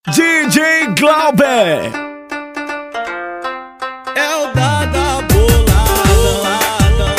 DJ Glauber é o da bolada.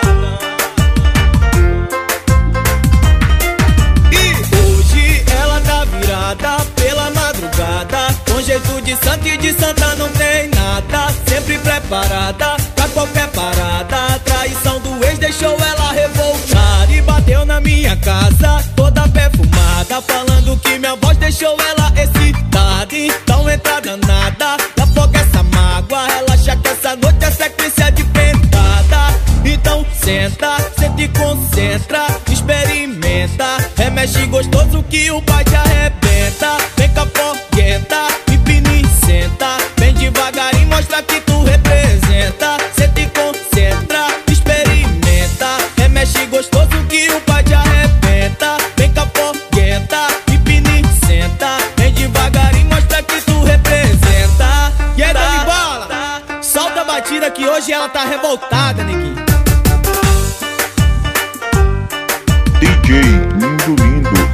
E hoje ela tá virada pela madrugada, com jeito de santa e de santa não tem nada. Sempre preparada pra qualquer parada. Traição do ex deixou ela revoltada e bateu na minha casa toda perfumada, falando que minha voz deixou ela excitada. Então entra danada, afoga essa mágoa, relaxa que essa noite é sequência de pentada. Então senta, senta e concentra, experimenta, remexe gostoso que o pai te arrebenta. Vem cá foguenta, empina e senta, vem devagarinho, mostra que tu representa. Senta e concentra, experimenta, remexe gostoso que o pai te arrebenta. Vem cá foguenta, empina e senta, vem devagarinho, mostra que tu representa. E aí, Dani Bola, solta a batida que hoje ela tá revoltada, neguinho. DJ Lindo.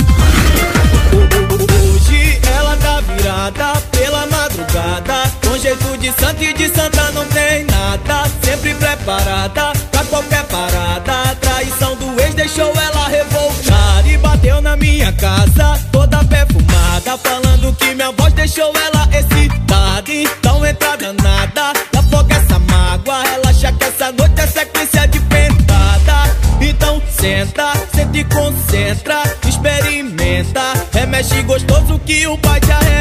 Hoje ela tá virada pela madrugada, com jeito de santa e de santa não tem nada. Sempre preparada pra qualquer parada. Traição do ex deixou ela revoltada e bateu na minha casa toda perfumada, falando que minha voz deixou ela excitada. Então entra danada, afoga essa mágoa, relaxa que essa noite é sequência de pentada. Então senta, senta e concentra, experimenta, remexe gostoso que o pai te arrebenta.